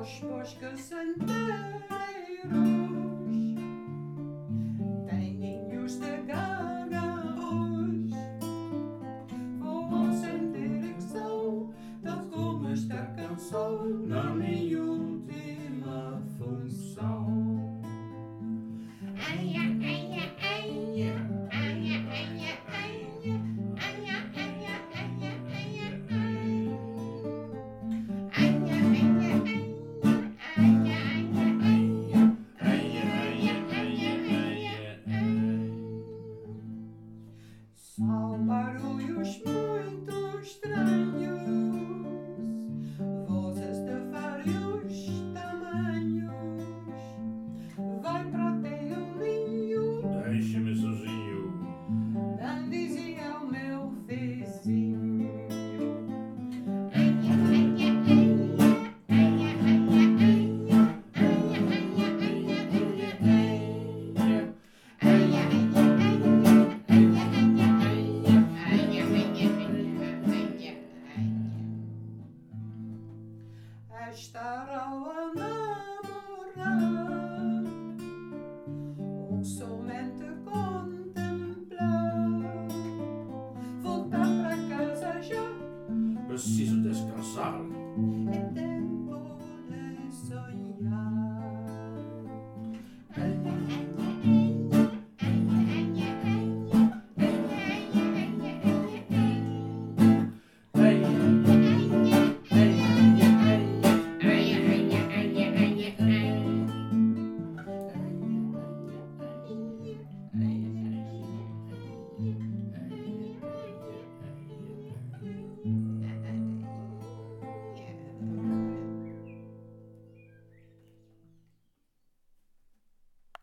Os bosquecenteiros têm ninhos de gargarros. Vou sentir que sou, tal como esta canção, na minha última função. São barulhos muito estranhos, vozes de vários tamanhos. Vai para ter um ninho, deixe-me sozinho. não dizia o meu vizinho. Estar ao namorar ou somente contemplar, voltar para casa já, Preciso descansar. é